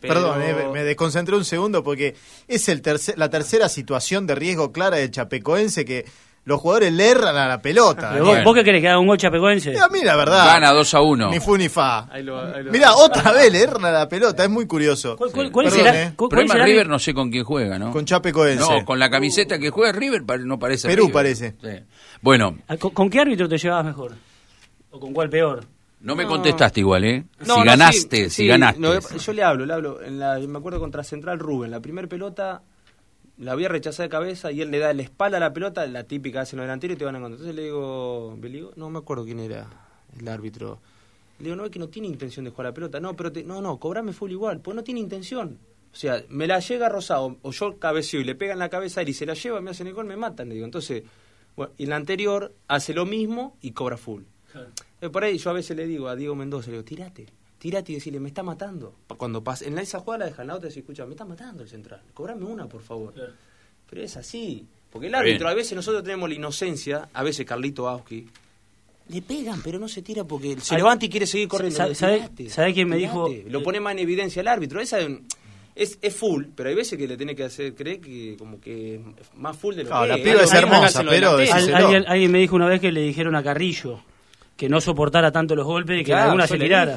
Perdón, me desconcentré un segundo porque es la tercera situación de riesgo clara del chapecoense que los jugadores le erran a la pelota. Pero ¿Vos qué querés que haga un gol chapecoense? A mí la verdad. Gana 2-1. Ni fu ni fa. Mirá, otra vez le erran a la pelota, es muy curioso. ¿Cuál será? El problema es River, no sé con quién juega, ¿no? Con Chapecoense. No, con la camiseta que juega River no parece Perú River. parece. Sí. Bueno. ¿Con qué árbitro te llevabas mejor? ¿O con cuál peor? No me contestaste igual, ¿eh? No, si ganaste, sí, si ganaste. Yo le hablo. Me acuerdo contra Central Rubén, la primera pelota la voy a rechazar de cabeza y él le da la espalda a la pelota, la típica hacen los delanteros y te van a encontrar. Entonces le digo, no me acuerdo quién era el árbitro. Le digo, no, es que no tiene intención de jugar la pelota. No, pero cobrame full igual, pues no tiene intención. O sea, me la llega Rosado, o yo cabeceo y le pegan la cabeza a él y se la lleva, me hacen el gol, me matan. Le digo, entonces, bueno, y la anterior hace lo mismo y cobra full. Claro. Por ahí yo a veces le digo a Diego Mendoza, le digo, tírate y decirle, me está matando. Cuando pasa, en esa jugada la dejan la otra y se escucha, me está matando el central, cobrame una, por favor. Claro. Pero es así, porque el árbitro, a veces nosotros tenemos la inocencia, a veces Carlito Auski, le pegan, pero no se tira porque se levanta y quiere seguir corriendo. ¿Sabe quién me dijo? Lo pone más en evidencia el árbitro, esa es full, pero hay veces que le tiene que hacer creer que como que es más full de lo que la piba es hermosa, pero alguien me dijo una vez que le dijeron a Carrillo que no soportara tanto los golpes y que alguna se tirara.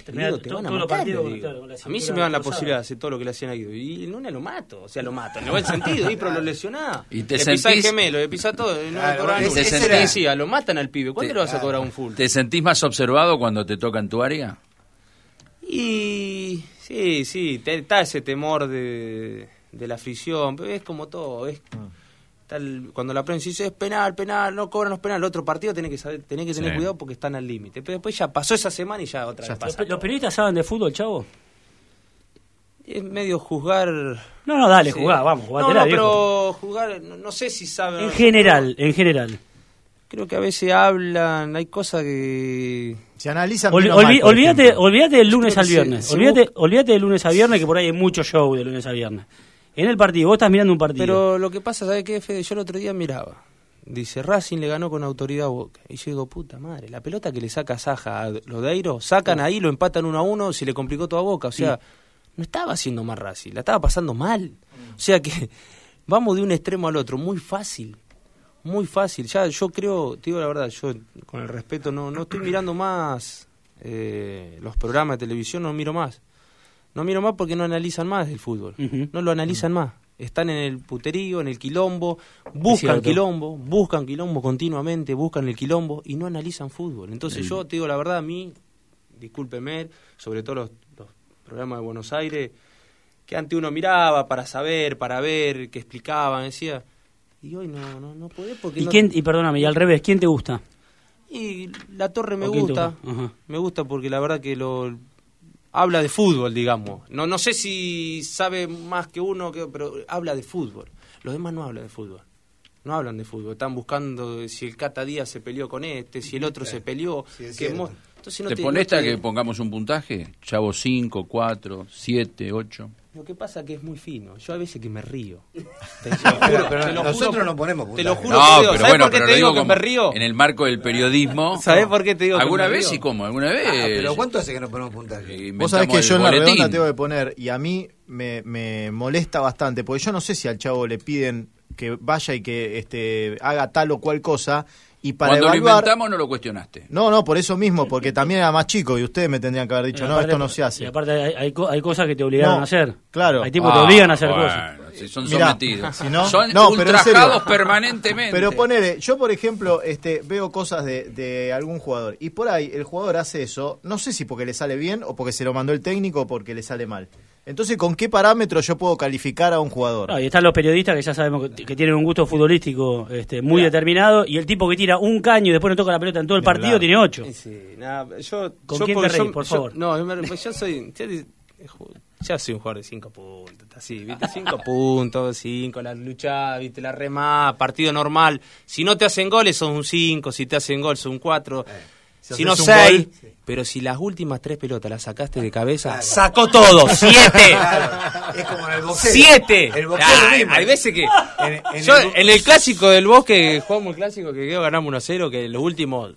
A mí se me dan la posibilidad de hacer todo lo que le hacían a Guido. Y el lunes lo mato, en el buen sentido, pero lo lesionaba. Y te le sentís... pisa el gemelo, le pisa todo, decía, lo matan al pibe, ¿cuándo le vas a cobrar un full? ¿Te sentís más observado cuando te toca en tu área? Y sí, está ese temor de la afición, pero es como todo, cuando la prensa dice es penal, no cobran los penales, el otro partido tenés que tener cuidado porque están al límite. Pero después ya pasó esa semana y ya otra vez pasa. ¿Los periodistas saben de fútbol, Chavo? Es medio juzgar... No, dale, jugá, vamos, jugatela, pero juzgar, no sé si saben... En general. Creo que a veces hablan, hay cosas que... Se analizan olvídate del lunes al viernes. Olvídate del lunes a viernes, que por ahí hay mucho show de lunes a viernes. En el partido, vos estás mirando un partido. Pero lo que pasa, ¿sabes qué, Fede? Yo el otro día miraba. Dice, Racing le ganó con autoridad a Boca. Y yo digo, puta madre, la pelota que le saca Saja a Lodeiro, sacan ahí, lo empatan 1-1, se le complicó toda Boca. O sea, no estaba haciendo mal Racing, la estaba pasando mal. O sea que vamos de un extremo al otro, muy fácil. Ya yo creo, te digo la verdad, yo con el respeto no estoy mirando más los programas de televisión, no miro más. No miro más porque no analizan más el fútbol. No lo analizan más. Están en el puterío, en el quilombo, buscan quilombo continuamente, buscan el quilombo y no analizan fútbol. Entonces yo te digo la verdad, a mí, discúlpeme, sobre todo los programas de Buenos Aires, que antes uno miraba para saber, para ver, que explicaban, decía, y hoy no podés porque... Y perdóname, y al revés, ¿quién te gusta? Y La Torre me gusta, porque la verdad que habla de fútbol, digamos. No sé si sabe más que uno, pero habla de fútbol. Los demás no hablan de fútbol. No hablan de fútbol. Están buscando si el Cata Díaz se peleó con si el otro se peleó. Entonces ¿Te molesta que pongamos un puntaje? Chavo 5, 4, 7, 8. Lo que pasa es que es muy fino. Yo a veces que me río. Nosotros no ponemos puntaje. Te lo juro no, que pero ¿sabes bueno, por qué pero te digo digo que me río? En el marco del periodismo. ¿Sabés por qué te digo ¿Alguna que me vez río? y cómo? ¿Alguna vez? Pero ¿cuánto hace que no ponemos puntaje? Vos sabés que yo en la redonda tengo que poner, y a mí me molesta bastante, porque yo no sé si al Chavo le piden que vaya y que haga tal o cual cosa. Y para cuando evaluar, lo inventamos no lo cuestionaste. No, por eso mismo, porque también era más chico y ustedes me tendrían que haber dicho, esto no se hace. Y aparte hay cosas que te obligaron a hacer. Claro. Hay tipos que te obligan a hacer cosas. Si son sometidos. Son ultrajados permanentemente. Pero ponele, yo por ejemplo veo cosas de algún jugador y por ahí el jugador hace eso, no sé si porque le sale bien o porque se lo mandó el técnico o porque le sale mal. Entonces, ¿con qué parámetro yo puedo calificar a un jugador? Y están los periodistas que ya sabemos que tienen un gusto futbolístico muy determinado, y el tipo que tira un caño y después no toca la pelota en todo el partido tiene 8. ¿Con quién te reís, por favor? Yo soy... Ya soy un jugador de 5 puntos, así, ¿viste? 5 puntos, 5, la lucha, ¿viste? La remá, partido normal. Si no te hacen goles son un 5, si te hacen gol son un 4. Si no 6, pero si las últimas 3 pelotas las sacaste de cabeza, sacó todo, 7. Es como en el boxeo. 7. El boxeo mismo. Hay veces que en el clásico del Bosque, jugamos el clásico que ganamos 1-0, que los últimos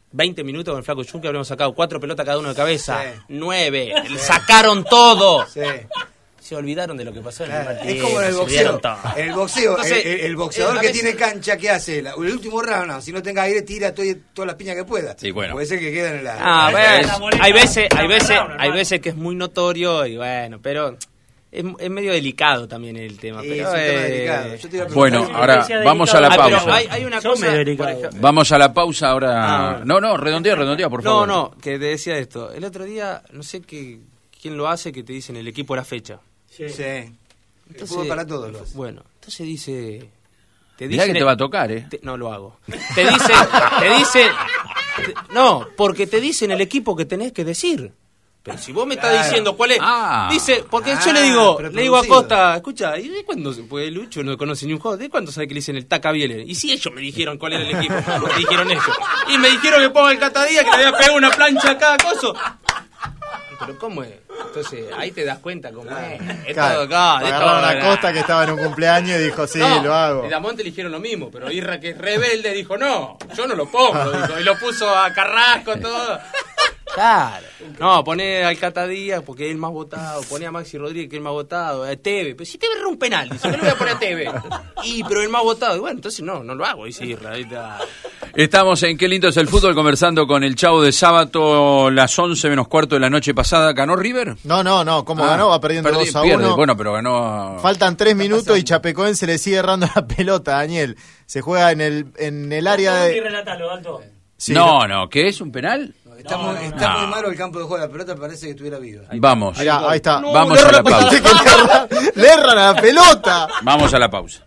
20 minutos con el Flaco Yunque habríamos sacado 4 pelotas cada uno de cabeza. Sí. 9. Sacaron todo. Sí. Se olvidaron de lo que pasó en el Claro, partido. es como en el se boxeo. olvidaron todo. En el boxeo, Entonces, el boxeador a que veces- tiene cancha, ¿qué hace? El último round, no, si no tenga aire, tira todas las piñas que pueda. Sí, bueno. Puede ser que queden en la. Ah, La bueno, boleta, hay veces normal. que es muy notorio y bueno, pero es medio delicado también el tema. Sí, Pero, es un tema delicado. Yo te iba a preguntar- Bueno, ahora Sea vamos a delicado. la pero pausa. hay una Son cosa. medio por delicados. ejemplo- Vamos a la pausa ahora. bueno. No, redondea, por favor. No, que te decía esto. El otro día, no sé quién lo hace, que te dicen el equipo a la fecha. Sí. El fútbol para todos lo hace. Bueno, entonces dice... Mirá que te va a tocar, ¿eh? No lo hago. Te dice... No, porque te dicen el equipo que tenés que decir. Pero si vos me estás Claro. diciendo cuál es... Ah. Dice, porque yo Ah, le digo pero a producido. Costa, escucha, ¿y de cuándo se puede Lucho? No conoce ni un juego. ¿De cuándo sabe que le dicen el Taca Bieler? Y si ellos me dijeron cuál era el equipo, me dijeron ellos. Y me dijeron que ponga el Catadía, que le había pegado una plancha a cada coso. Pero ¿cómo es? Entonces, ahí te das cuenta cómo es. Es todo acá, es todo Agarraron a acá. Costa que estaba en un cumpleaños y dijo, sí, No, lo hago. Y Damonte le dijeron lo mismo, pero Irra, que es rebelde, dijo, no, yo no lo pongo, dijo, y lo puso a Carrasco, todo. Claro. No, pone al Cata Díaz porque es el más votado, pone a Maxi Rodríguez que es el más votado, a Teve, pero si Teve erra un penal, dice, yo le voy a poner a Teve. Pero el más votado, y bueno, entonces no lo hago, dice Irra, ahí está. Estamos en Qué lindo es el fútbol conversando con el Chavo de Sábato, las 11 menos cuarto de la noche pasada. ¿Ganó River? No, ¿cómo ganó? Va perdiendo 2-1. Bueno, pero ganó. Faltan 3 minutos y Chapecoense le sigue errando la pelota, Daniel. Se juega en el área Y de... relatalo, Alto. Sí, no, ¿qué es? ¿Un penal? Está No. muy malo el campo de juego, la pelota parece que estuviera viva. Vamos. Mirá, ahí está. No, Vamos le a erra la pausa. le erran a la pelota. Vamos a la pausa.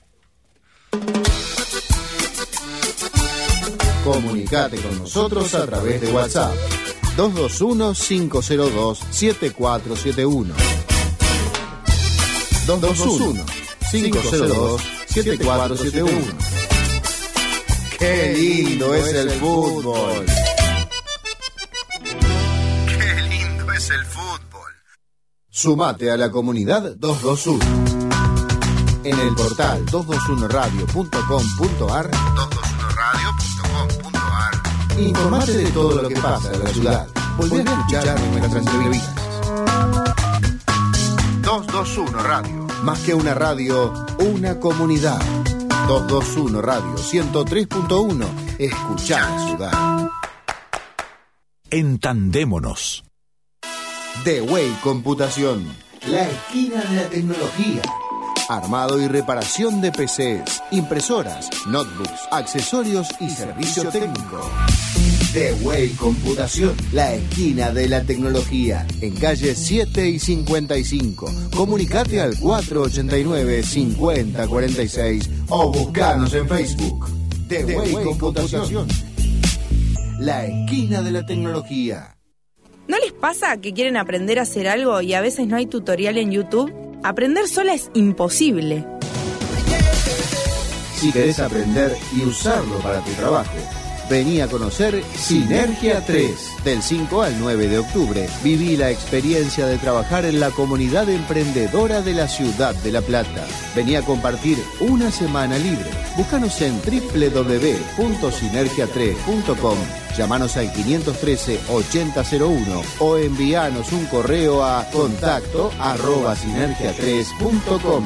Comunicate con nosotros a través de WhatsApp 221-502-7471 221-502-7471. ¡Qué lindo es el fútbol! ¡Qué lindo es el fútbol! Sumate a la comunidad 221. En el portal 221radio.com.ar 221radio.com.ar informate de todo lo que pasa en la ciudad. Volvé a escuchar nuestras entrevistas. 221 Radio. Más que una radio, una comunidad. 221 Radio 103.1. Escuchá la ciudad. Entendémonos. The Way Computación. La esquina de la tecnología. Armado y reparación de PCs, impresoras, notebooks, accesorios y servicio técnico. The Way Computación, la esquina de la tecnología, en calle 7 y 55. Comunicate al 489-5046 o buscanos en Facebook. The Way Computación, la esquina de la tecnología. ¿No les pasa que quieren aprender a hacer algo y a veces no hay tutorial en YouTube? Aprender sola es imposible. Si querés aprender y usarlo para tu trabajo, vení a conocer Sinergia 3. Del 5 al 9 de octubre, viví la experiencia de trabajar en la comunidad emprendedora de la ciudad de La Plata. Vení a compartir una semana libre. Búscanos en www.sinergia3.com. Llámanos al 513-8001 o envíanos un correo a contacto@sinergia3.com.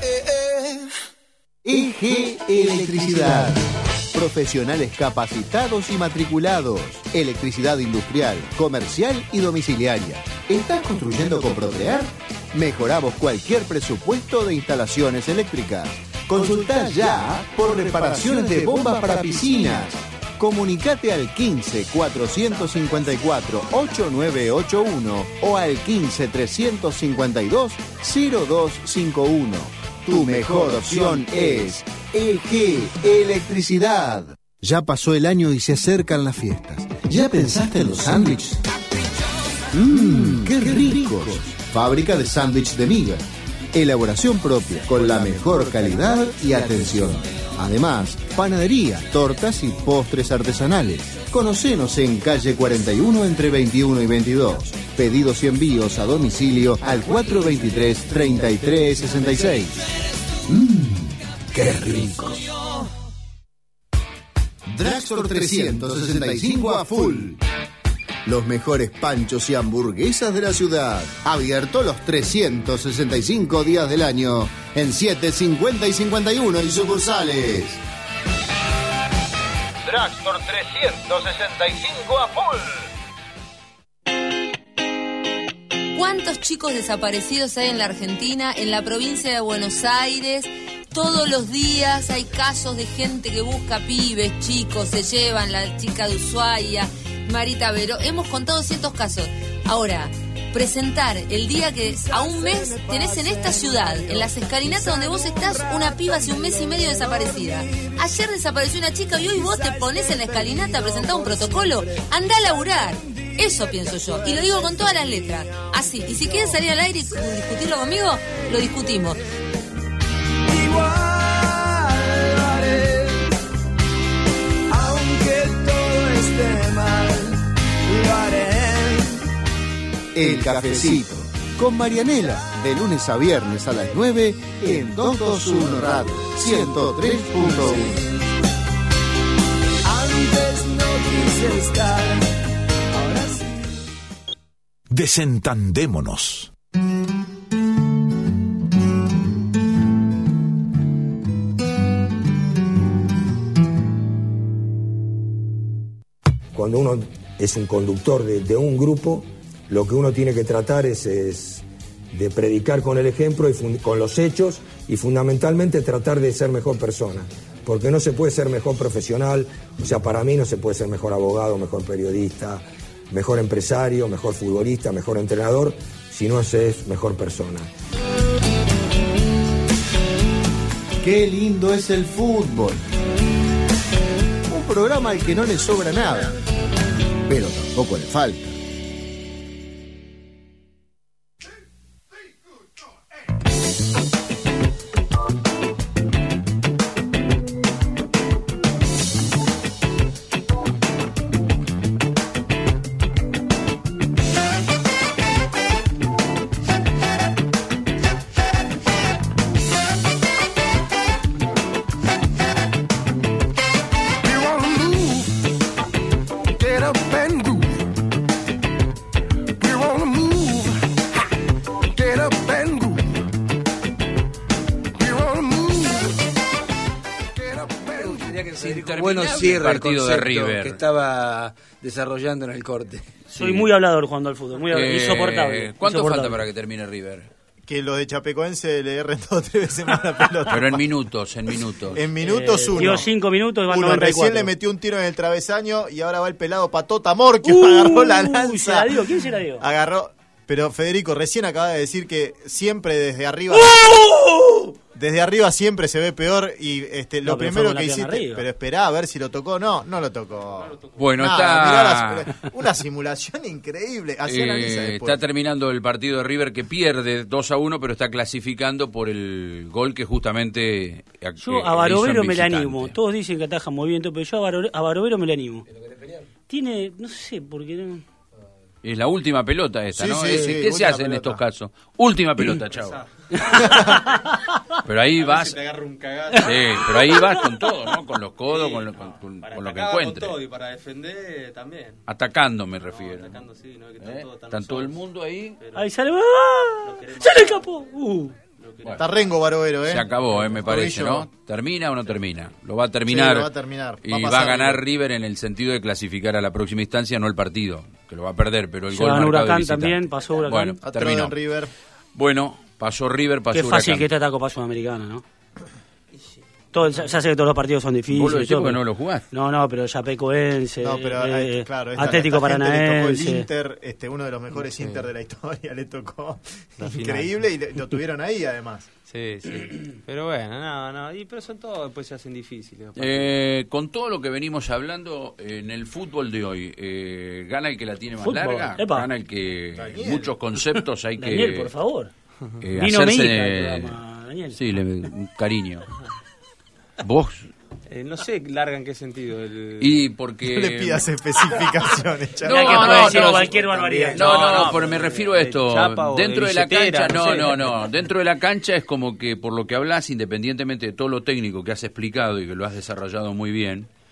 EG Electricidad. Profesionales capacitados y matriculados. Electricidad industrial, comercial y domiciliaria. ¿Estás construyendo con Procrear? Mejoramos cualquier presupuesto de instalaciones eléctricas. Consultá ya por reparaciones de bombas para piscinas. Comunicate al 15-454-8981 o al 15-352-0251. Tu mejor opción es EG Electricidad. Ya pasó el año y se acercan las fiestas. ¿Ya pensaste en los sándwiches? ¡Qué ricos! Fábrica de sándwich de miga. Elaboración propia, con la mejor calidad y atención. Además, panadería, tortas y postres artesanales. Conocenos en calle 41 entre 21 y 22. Pedidos y envíos a domicilio al 423-3366. ¡Qué rico! Drugstore 365 a full. Los mejores panchos y hamburguesas de la ciudad. Abierto los 365 días del año. En 7, 50 y 51 en sucursales. Drugstore 365 a full. ¿Cuántos chicos desaparecidos hay en la Argentina, en la provincia de Buenos Aires? Todos los días hay casos de gente que busca pibes, chicos, se llevan, la chica de Ushuaia, Marita Vero. Hemos contado ciertos casos. Ahora, presentar el día que a un mes tenés en esta ciudad, en las escalinatas donde vos estás, una piba hace un mes y medio desaparecida. Ayer desapareció una chica y hoy vos te ponés en la escalinata a presentar un protocolo. Andá a laburar. Eso pienso yo. Y lo digo con todas las letras. Así. Y si quieren salir al aire y discutirlo conmigo, lo discutimos. El Cafecito, con Marianela, de lunes a viernes a las 9 en 221 Radio 103.1. Antes no quise estar, ahora sí. Desentandémonos. Cuando uno es un conductor de un grupo, lo que uno tiene que tratar es de predicar con el ejemplo y con los hechos y fundamentalmente tratar de ser mejor persona. Porque no se puede ser mejor profesional, o sea, para mí no se puede ser mejor abogado, mejor periodista, mejor empresario, mejor futbolista, mejor entrenador, si no se es mejor persona. Qué lindo es el fútbol. Un programa al que no le sobra nada, pero tampoco le falta. Bueno, cierra el partido de concepto River que estaba desarrollando en el corte. Soy muy hablador jugando al fútbol, muy insoportable. ¿Cuánto insoportable. falta para que termine River? Que los de Chapecoense le erren 2 o 3 veces más la pelota. Pero en minutos, en minutos. En minutos uno. Dio 5 minutos y van Uno 94. recién le metió un tiro en el travesaño y ahora va el pelado Patota Morquio, agarró la lanza. ¿Se la dio? ¿Quién se la dio? Agarró. Pero Federico recién acaba de decir que siempre desde arriba. Desde arriba siempre se ve peor y lo primero que hiciste, pero esperá a ver si lo tocó. No lo tocó. Bueno, está una simulación increíble. Así analiza después. Está terminando el partido de River que pierde 2-1, pero está clasificando por el gol que justamente yo a Barovero me le animo. Todos dicen que ataja muy bien, pero yo a Barovero me le animo. Tiene, no sé, porque no. Es la última pelota esta, sí, ¿no? Sí, ¿Qué se hace en estos casos? Última pelota, chavo. Pero ahí vas. Si te agarra un cagazo. Sí, pero ahí vas con todo, ¿no? Con los codos, sí, con lo que encuentres. Con todo, y para defender también. Atacando me refiero. Atacando, sí, no, que están todo el mundo ahí. Ahí sale. ¡Se le escapó! Bueno, está Rengo Barovero, Se acabó, me parece, ¿no? ¿Termina o no termina? Lo va a terminar. Sí, lo va a terminar. Y va a ganar River en el sentido de clasificar a la próxima instancia, no el partido, que lo va a perder, pero el gol marcado Huracán de visitante. También, pasó Huracán. Bueno, terminó. River. Bueno, pasó River, pasó Qué fácil Huracán. que esta Copa Sudamericana, ¿no? Ya sé que todos los partidos son difíciles. ¿Vos lo decís porque no lo jugás? No, pero Chapecoense, no, pero claro, Atlético Paranaense. Le tocó el Inter, uno de los mejores Inter de la historia, le tocó increíble y lo tuvieron ahí además. Sí. Pero bueno, no, pero son todos, después se hacen difíciles. Con todo lo que venimos hablando en el fútbol de hoy, gana el que la tiene más larga, gana el que Daniel. Muchos conceptos hay que... Daniel, por favor. Vino mi hija el programa, Daniel. Sí, un cariño. ¿Vos? No sé, larga en qué sentido. Y porque... No le pidas especificaciones, chaval. No, cualquier barbaridad. No, pero me refiero a esto. Dentro de la cancha, no. Dentro de la cancha es como que, por lo que hablas, independientemente de todo lo técnico que has explicado y que lo has desarrollado muy bien,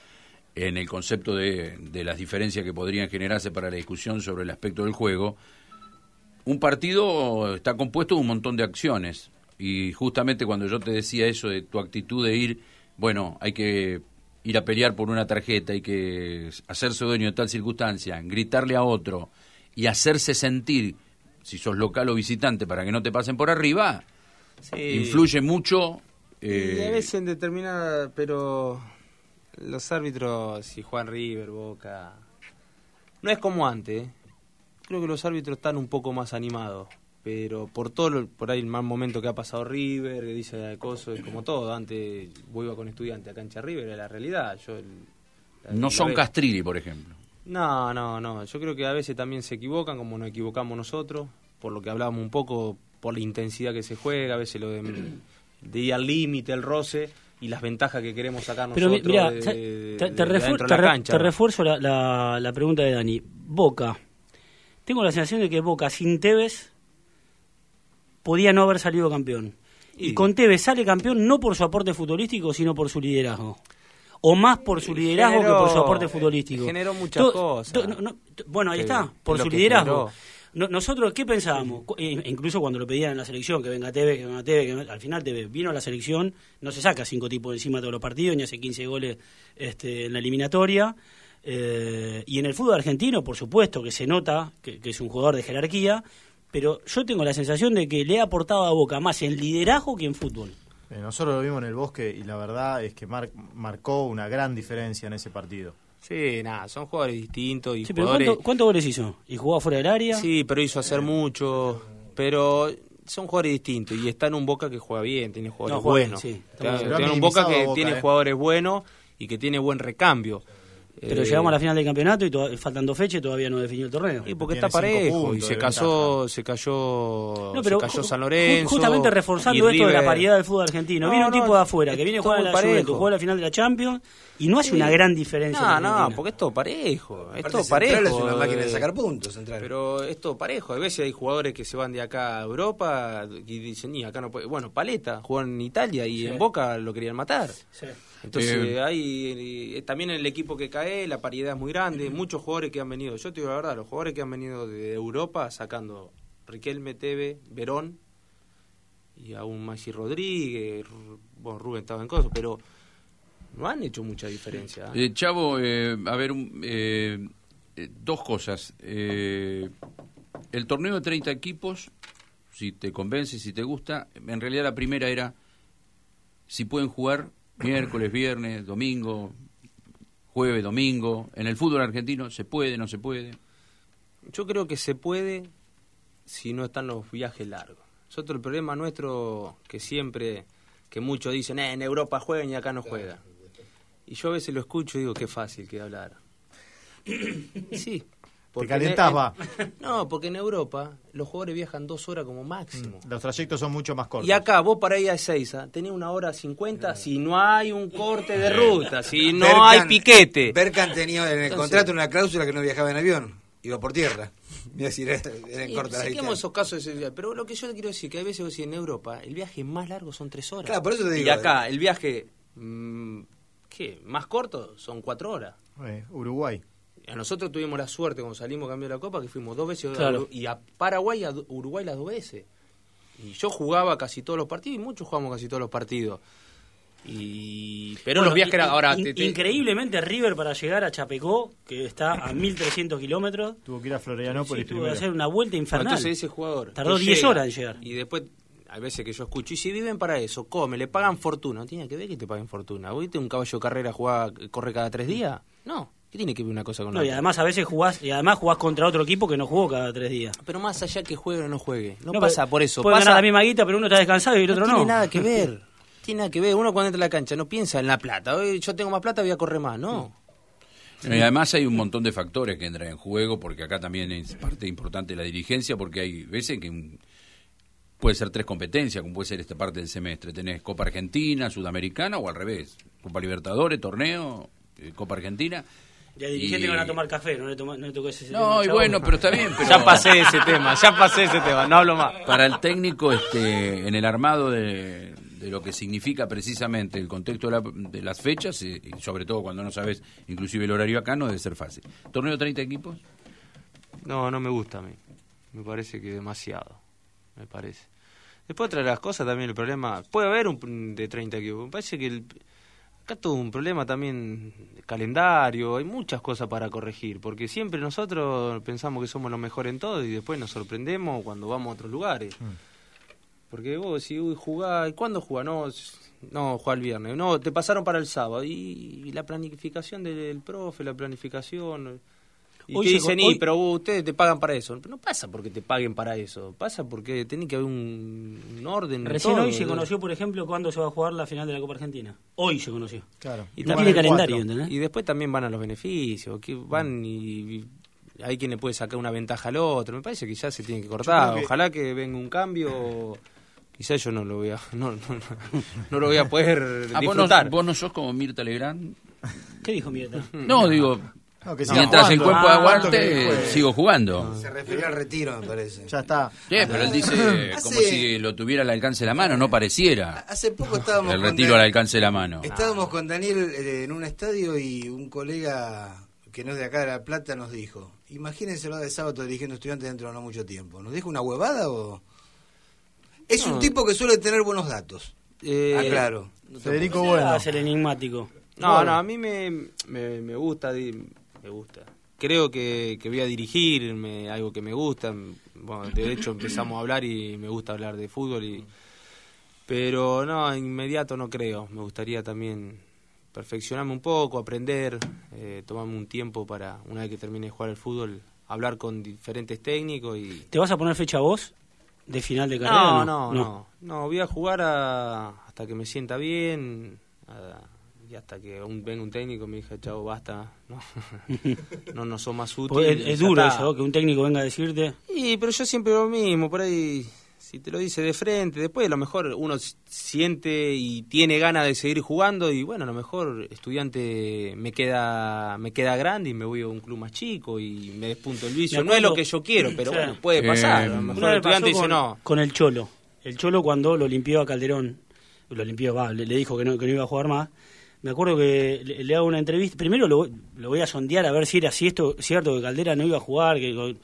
en el concepto de las diferencias que podrían generarse para la discusión sobre el aspecto del juego, un partido está compuesto de un montón de acciones. Y justamente cuando yo te decía eso de tu actitud de ir, bueno, hay que ir a pelear por una tarjeta, hay que hacerse dueño de tal circunstancia, gritarle a otro y hacerse sentir, si sos local o visitante, para que no te pasen por arriba, influye mucho. Y a veces en determinada, pero los árbitros, si Juan River, Boca, no es como antes, creo que los árbitros están un poco más animados. Pero por ahí el mal momento que ha pasado River, que dice acoso, es como todo. Antes vos iba con estudiante a cancha River, era la realidad. No son Castrilli, por ejemplo. No. Yo creo que a veces también se equivocan, como nos equivocamos nosotros, por lo que hablábamos un poco, por la intensidad que se juega, a veces lo de ir al límite, el roce y las ventajas que queremos sacar nosotros. Pero mira, te refuerzo la pregunta de Dani. Boca. Tengo la sensación de que Boca sin Tevez podía no haber salido campeón. Y con Tevez sale campeón no por su aporte futbolístico, sino por su liderazgo. O más por su liderazgo que por su aporte futbolístico. Generó muchas cosas. Bueno, ahí está, por su liderazgo. Nosotros, ¿qué pensábamos? Incluso cuando lo pedían en la selección, que venga Tevez, al final Tevez vino a la selección, no se saca 5 tipos encima de todos los partidos, ni hace 15 goles en la eliminatoria. Y en el fútbol argentino, por supuesto, que se nota que es un jugador de jerarquía, pero yo tengo la sensación de que le ha aportado a Boca más en liderazgo que en fútbol. Nosotros lo vimos en el Bosque y la verdad es que marcó una gran diferencia en ese partido. Sí, son jugadores distintos. Y pero ¿cuántos goles hizo? ¿Y jugaba fuera del área? Sí, pero hizo hacer mucho. Pero son jugadores distintos y está en un Boca que juega bien, tiene jugadores buenos. Sí, tiene un Boca que tiene jugadores buenos y que tiene buen recambio. Pero llegamos a la final del campeonato y faltan 2 fechas y todavía no definió el torneo. Y porque está parejo y se cayó San Lorenzo. Justamente reforzando esto de la paridad del fútbol argentino. Viene un tipo de afuera que viene a jugar en la Juventus, juega la final de la Champions y no hace una gran diferencia. Porque es todo parejo. Es todo parejo. Es una máquina de sacar puntos, Central. Pero es todo parejo. A veces hay jugadores que se van de acá a Europa y dicen, acá no puede. Bueno, Paletta jugó en Italia y en Boca lo querían matar. Sí. Entonces hay también en el equipo que cae la paridad es muy grande, muchos jugadores que han venido, yo te digo la verdad, los jugadores que han venido de Europa sacando Riquelme, Tevez, Verón y aún Maxi Rodríguez, Rubén estaba en cosas, pero no han hecho mucha diferencia. Chavo, a ver, 2 cosas. El torneo de 30 equipos, si te convence, si te gusta, en realidad la primera era si pueden jugar miércoles, viernes, domingo, jueves, domingo. En el fútbol argentino, ¿se puede, no se puede? Yo creo que se puede si no están los viajes largos. Nosotros el problema nuestro, que muchos dicen, en Europa juegan y acá no juegan. Y yo a veces lo escucho y digo, qué fácil que hablar. Sí. Te calentás, va. No, porque en Europa los jugadores viajan 2 horas como máximo. Los trayectos son mucho más cortos. Y acá, vos para ir a Ezeiza, tenés 1 hora 50 si no hay un corte de ruta, si no hay piquete. Berkan tenía en el contrato una cláusula que no viajaba en avión, iba por tierra. Mira si era en corta la distancia. Esos casos de ese, pero lo que yo quiero decir que a veces en Europa el viaje más largo son 3 horas. Claro, por eso te digo. Y acá el viaje más corto son 4 horas. Uruguay. A nosotros tuvimos la suerte cuando salimos campeón de la Copa que fuimos 2 veces y a Paraguay y a Uruguay las 2 veces. Y yo jugaba casi todos los partidos y muchos jugamos casi todos los partidos. Pero los viajes eran ahora increíblemente River para llegar a Chapecó, que está a 1300 kilómetros, tuvo que ir a Florianópolis tuvo que hacer una vuelta infernal. Entonces ese jugador tardó 10 horas en llegar. Y después hay veces que yo escucho, y si viven para eso, le pagan fortuna. No tiene que ver que te paguen fortuna. ¿Viste un caballo de carrera corre cada 3 días? No. ¿Qué tiene que ver una cosa con la otra? Y además a veces jugás contra otro equipo que no jugó cada 3 días. Pero más allá que juegue o no juegue, no pasa por eso. Puede ganar la misma guita, pero uno está descansado y el otro no. Tiene nada que ver. Tiene nada que ver. Uno cuando entra a la cancha no piensa en la plata. Hoy yo tengo más plata, voy a correr más. No. Y además hay un montón de factores que entran en juego, porque acá también es parte importante de la dirigencia, porque hay veces que puede ser 3 competencias, como puede ser esta parte del semestre. Tenés Copa Argentina, Sudamericana o al revés. Copa Libertadores, torneo, Copa Argentina. Y hay dirigentes que van a tomar café, no le tocó ese tema. No, y bueno, pero está bien. Pero ya pasé ese tema, no hablo más. Para el técnico, en el armado de de lo que significa precisamente el contexto de las fechas, y sobre todo cuando no sabes inclusive el horario acá, no debe ser fácil. ¿Torneo 30 equipos? No me gusta a mí. Me parece que demasiado, me parece. Después otra de las cosas también, el problema, puede haber un de 30 equipos, me parece que acá todo un problema también de calendario, hay muchas cosas para corregir, porque siempre nosotros pensamos que somos los mejores en todo y después nos sorprendemos cuando vamos a otros lugares. Porque vos si jugás, ¿cuándo jugás? No, jugás el viernes, no, te pasaron para el sábado, y la planificación del profe, la planificación... Y te dicen, pero ustedes te pagan para eso. No pasa porque te paguen para eso, pasa porque tiene que haber un orden. Recién todo, hoy se conoció, por ejemplo, cuándo se va a jugar la final de la Copa Argentina. Hoy se conoció. Claro. Y no tiene calendario, ¿entendés? Y después también van a los beneficios, que van y hay quien le puede sacar una ventaja al otro. Me parece que ya se tiene que cortar. Ojalá que venga un cambio. Quizás yo no lo voy a no lo voy a poder disfrutar. ¿Vos no sos como Mirta Legrand? ¿Qué dijo Mirta? No, digo... No, que mientras el cuerpo aguante, sigo jugando. Se refería al retiro, me parece. Ya está. Sí, pero él dice como si lo tuviera al alcance de la mano, no pareciera. Hace poco estábamos el retiro al alcance de la mano. Estábamos con Daniel en un estadio y un colega que no es de acá de La Plata nos dijo, imagínense lo de sábado dirigiendo estudiantes dentro de no mucho tiempo. ¿Nos dijo una huevada o...? Es un tipo que suele tener buenos datos. Claro. Federico Va Bueno. a ser enigmático. No, a mí me gusta... Me gusta. Creo que voy a dirigir, algo que me gusta. Bueno, de hecho empezamos a hablar y me gusta hablar de fútbol. Pero no, inmediato no creo. Me gustaría también perfeccionarme un poco, aprender, tomarme un tiempo para, una vez que termine de jugar al fútbol, hablar con diferentes técnicos. ¿Te vas a poner fecha vos de final de carrera? No, voy a jugar hasta que me sienta bien. Y hasta que venga un técnico y me diga, chavo, basta, no sos más útil. Es duro eso, que un técnico venga a decirte. Pero yo siempre lo mismo, por ahí, si te lo dice de frente, después a lo mejor uno siente y tiene ganas de seguir jugando y bueno, a lo mejor Estudiante me queda grande y me voy a un club más chico y me despunto el vicio. No es lo que yo quiero, pero bueno, puede pasar. A lo mejor Estudiante dice no. Con el Cholo. El Cholo cuando lo limpió a Calderón, le dijo que no iba a jugar más. Me acuerdo que le hago una entrevista. Primero lo voy a sondear a ver si era cierto que Caldera no iba a jugar.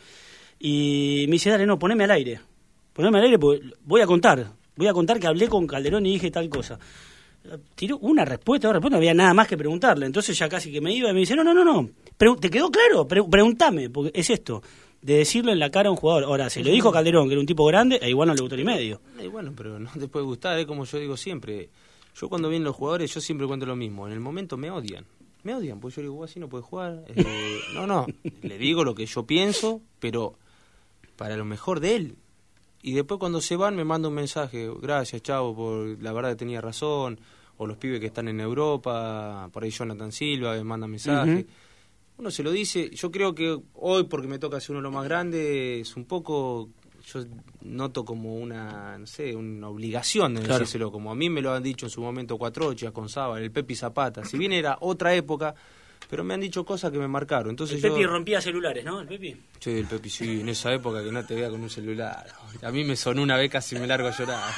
Y me dice, dale, no, poneme al aire porque voy a contar que hablé con Calderón y dije tal cosa. Tiró una respuesta, no había nada más que preguntarle. Entonces ya casi que me iba y me dice, no. ¿Te quedó claro? Pregúntame, porque es esto, de decirlo en la cara a un jugador. Ahora, se lo dijo Calderón, que era un tipo grande, igual no le gustó ni medio. Bueno, pero no te puede gustar, como yo digo siempre. Yo cuando vienen los jugadores, yo siempre cuento lo mismo. En el momento me odian, porque yo le digo, así no puede jugar. No, le digo lo que yo pienso, pero para lo mejor de él. Y después cuando se van me manda un mensaje, gracias chavo, por la verdad que tenía razón. O los pibes que están en Europa, por ahí Jonathan Silva, me manda mensaje. Uno se lo dice, yo creo que hoy, porque me toca ser uno de los más grandes, es un poco... Yo noto como una obligación de decírselo, como a mí me lo han dicho en su momento Cuatrochia, con Saba, el Pepi Zapata, si bien era otra época, pero me han dicho cosas que me marcaron. Entonces Pepi rompía celulares, ¿no? ¿El Pepi? Sí, el Pepi sí, en esa época que no te vea con un celular. A mí me sonó una vez, casi me largo a llorar.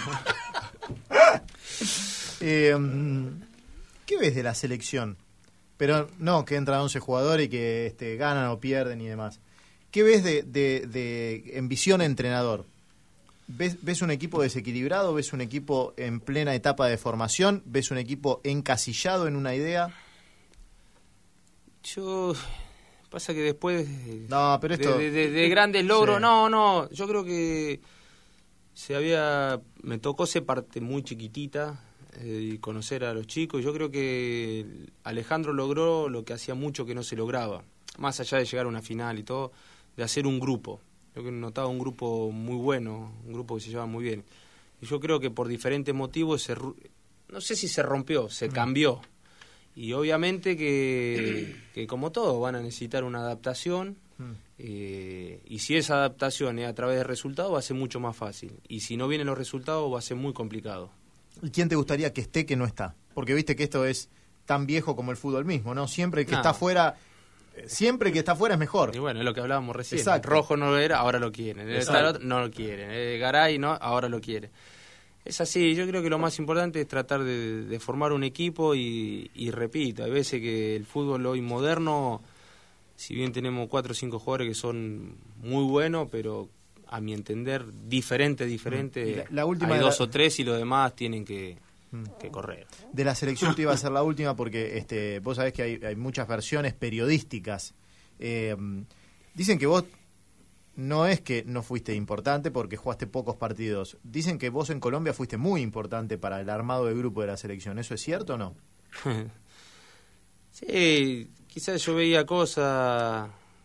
¿Qué ves de la selección? Pero no que entran 11 jugadores y que ganan o pierden y demás. ¿Qué ves en visión entrenador? ¿Ves un equipo desequilibrado? ¿Ves un equipo en plena etapa de formación? ¿Ves un equipo encasillado en una idea? Pasa que después pero esto, de grandes logros, sí. Yo creo que me tocó ser parte muy chiquitita y conocer a los chicos. Yo creo que Alejandro logró lo que hacía mucho que no se lograba, más allá de llegar a una final y todo, de hacer un grupo. Yo notaba un grupo muy bueno, un grupo que se llevaba muy bien. Y yo creo que por diferentes motivos, no sé si se rompió, se cambió. Y obviamente que como todo, van a necesitar una adaptación. Y si esa adaptación es a través de resultados, va a ser mucho más fácil. Y si no vienen los resultados, va a ser muy complicado. ¿Y quién te gustaría que esté que no está? Porque viste que esto es tan viejo como el fútbol mismo, ¿no? Siempre que está fuera... Siempre que está fuera es mejor. Y bueno, es lo que hablábamos recién. Exacto. Rojo no lo era, ahora lo quieren. No lo quieren. Garay no, ahora lo quieren. Es así, yo creo que lo más importante es tratar de formar un equipo y repito, hay veces que el fútbol hoy moderno, si bien tenemos 4 o 5 jugadores que son muy buenos, pero a mi entender diferente, la última hay 2 o 3 y los demás tienen que correr. De la selección te iba a ser la última porque vos sabés que hay muchas versiones periodísticas. Dicen que vos no es que no fuiste importante porque jugaste pocos partidos. Dicen que vos en Colombia fuiste muy importante para el armado del grupo de la selección. ¿Eso es cierto o no? Sí, quizás yo veía cosas...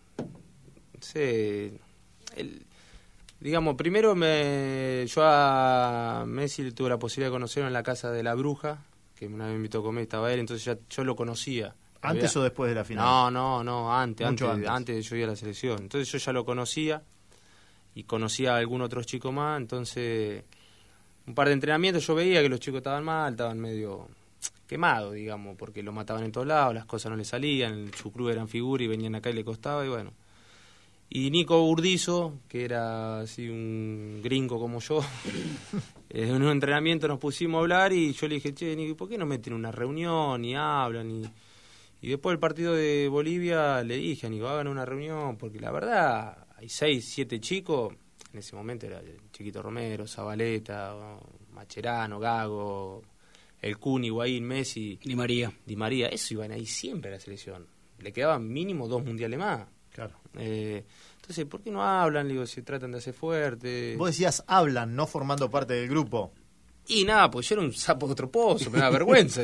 Sí, digamos, primero yo a Messi tuve la posibilidad de conocerlo en la casa de la Bruja, que una vez me invitó a comer, estaba él, entonces ya yo lo conocía. ¿Antes o después de la final? No, antes de yo ir a la selección. Entonces yo ya lo conocía y conocía a algún otro chico más, entonces un par de entrenamientos yo veía que los chicos estaban mal, estaban medio quemados, digamos, porque lo mataban en todos lados, las cosas no le salían, su club eran figuras y venían acá y le costaba y bueno. Y Nico Burdizo, que era así un gringo como yo, en un entrenamiento nos pusimos a hablar y yo le dije, che, Nico, ¿por qué no meten una reunión y hablan? Y después del partido de Bolivia le dije a Nico, hagan una reunión, porque la verdad hay 6, 7 chicos, en ese momento era Chiquito Romero, Zabaleta, Macherano, Gago, El Kun, Higuaín, Messi, Di María, eso iban ahí siempre a la selección, le quedaban mínimo 2 mundiales más. Claro. Entonces, ¿por qué no hablan? Digo, se tratan de hacer fuerte. Vos decías hablan, no formando parte del grupo. Y nada, pues yo era un sapo de otro pozo, me da vergüenza.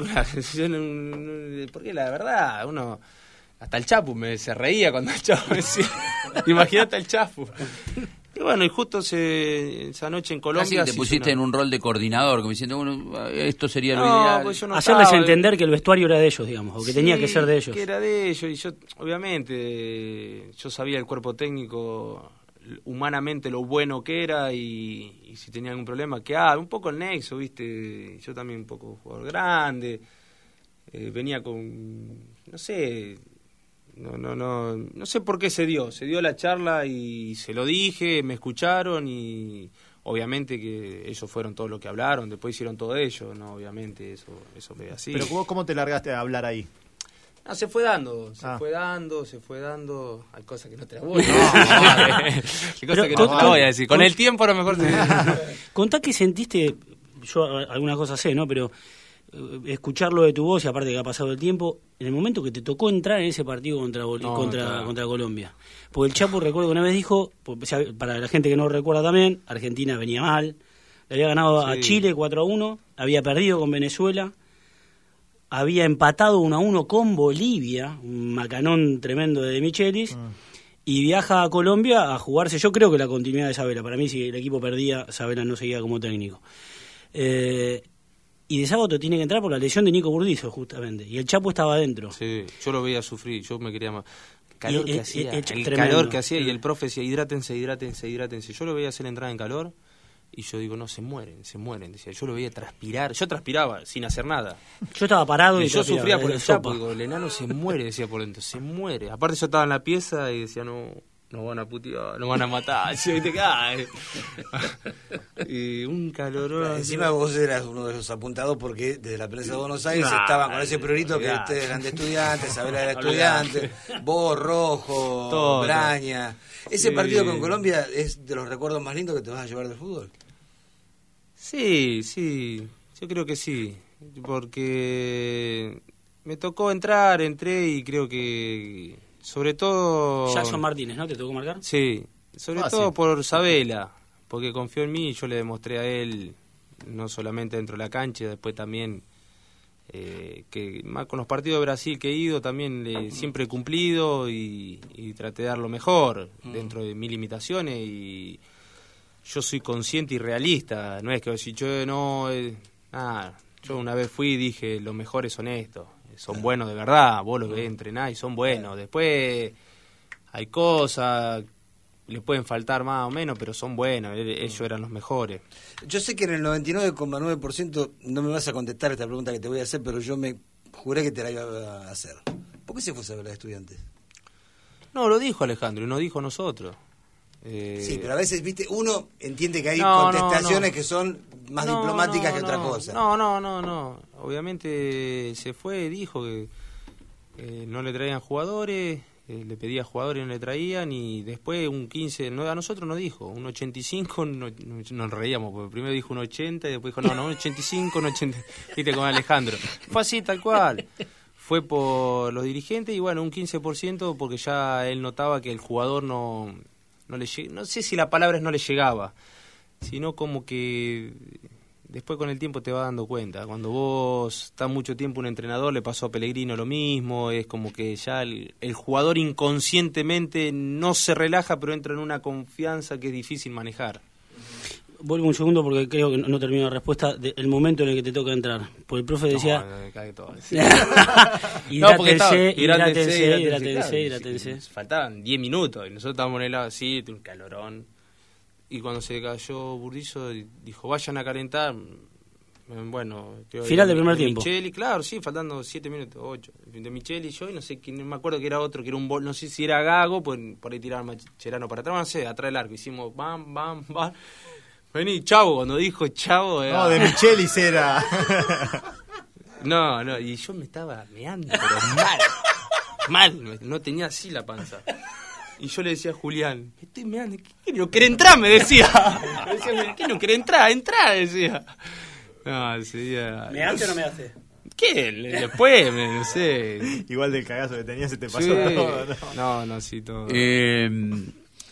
Porque la verdad, uno... Hasta el Chapu se reía cuando el Chapu decía... Imagínate al Chapu. Y bueno, y justo esa noche en Colombia... Casi te pusiste en un rol de coordinador, como diciendo, bueno, esto sería lo ideal. Pues yo hacerles entender que el vestuario era de ellos, digamos, o que tenía que ser de ellos. Que era de ellos, y yo, obviamente, yo sabía el cuerpo técnico... humanamente lo bueno que era y si tenía algún problema que un poco el nexo, viste, yo también un poco jugador grande, venía con no sé por qué se dio la charla y se lo dije, me escucharon y obviamente que ellos fueron todos los que hablaron, después hicieron todo ellos, no, obviamente eso es así. Pero ¿cómo te largaste a hablar ahí? No, se fue dando. Hay cosas que no te las voy a decir. Hay cosas que no te las voy a decir. Con el tiempo a lo mejor Contá que sentiste, yo alguna cosa sé, ¿no? Pero escucharlo de tu voz y aparte que ha pasado el tiempo, en el momento que te tocó entrar en ese partido contra Colombia. Porque el Chapo, recuerdo que una vez dijo, para la gente que no recuerda también, Argentina venía mal, le había ganado a Chile 4-1, había perdido con Venezuela, había empatado 1-1 con Bolivia, un macanón tremendo de Michelis, y viaja a Colombia a jugarse, yo creo que la continuidad de Sabela. Para mí, si el equipo perdía, Sabela no seguía como técnico. Y de sábado tiene que entrar por la lesión de Nico Burdizo, justamente, y el Chapo estaba adentro. Sí, yo lo veía sufrir, yo me quería más. Calor que hacía, y el profe decía, hidrátense. Yo lo veía hacer entrada en calor. Y yo digo, no, se mueren. Decía, yo lo veía transpirar. Yo transpiraba sin hacer nada. Yo estaba parado y yo sufría por el Chapo. Digo, el enano se muere, decía por dentro. Se muere. Aparte yo estaba en la pieza y decía, no, nos van a putear, nos van a matar. Y te cae. Y un calor. Encima vos eras uno de los apuntados porque desde la prensa de Buenos Aires estaban con ese priorito que ustedes eran de estudiantes, Sabela era estudiante, vos, Rojo, todo. Braña. Ese partido con Colombia es de los recuerdos más lindos que te vas a llevar del fútbol. Sí, yo creo que sí, porque me tocó entré y creo que sobre todo... Jackson Martínez, ¿no? ¿Te tocó marcar? Sí, sobre todo por Sabela, porque confió en mí y yo le demostré a él, no solamente dentro de la cancha, después también, que más con los partidos de Brasil que he ido, también siempre he cumplido y traté de dar lo mejor dentro de mis limitaciones y... Yo soy consciente y realista, no es que si yo yo una vez fui y dije, los mejores son estos, son buenos de verdad, vos los ves entrenar y son buenos, después hay cosas, les pueden faltar más o menos, pero son buenos, ellos eran los mejores. Yo sé que en el 99,9% no me vas a contestar esta pregunta que te voy a hacer, pero yo me juré que te la iba a hacer. ¿Por qué se fue a saber de estudiantes? No, lo dijo Alejandro y no dijo nosotros. Sí, pero a veces, viste, uno entiende que hay contestaciones que son más diplomáticas que otra cosa. No. Obviamente se fue, dijo que no le traían jugadores, le pedía jugadores y no le traían, y después un 15, a nosotros nos dijo, un 85, nos reíamos, porque primero dijo un 80 y después dijo, no, un 85, un 80, viste, con Alejandro. Fue así, tal cual. Fue por los dirigentes y bueno, un 15% porque ya él notaba que el jugador no sé si la palabra es no le llegaba, sino como que después con el tiempo te vas dando cuenta. Cuando vos estás mucho tiempo un entrenador, le pasó a Pellegrino lo mismo, es como que ya el jugador inconscientemente no se relaja, pero entra en una confianza que es difícil manejar. Vuelvo un segundo porque creo que no termino la respuesta del momento en el que te toca entrar. Porque el profe decía... No, me cae todo. Hidrátense. Faltaban 10 minutos y nosotros estábamos en el lado así, un calorón. Y cuando se cayó Burdizo, dijo, vayan a calentar. Bueno, final del primer tiempo. Micheli, claro, sí, faltando 7 minutos, 8. De Micheli y yo, y no sé, no me acuerdo que era otro, que era no sé si era Gago, pues por ahí tiraron Mascherano para atrás, no sé, atrás del arco. Hicimos bam. Vení, Chavo, cuando dijo Chavo... No, de Michelis era... No, y yo me estaba meando, pero mal, no tenía así la panza. Y yo le decía a Julián, me estoy meando, ¿qué no quiere entrar? Me decía, ¿qué no quiere entrar? Entrá, decía. No, sería... ¿Me hace o no me hace? ¿Qué? Después, no sé. Igual del cagazo que tenía se te pasó. Sí. No, sí, todo.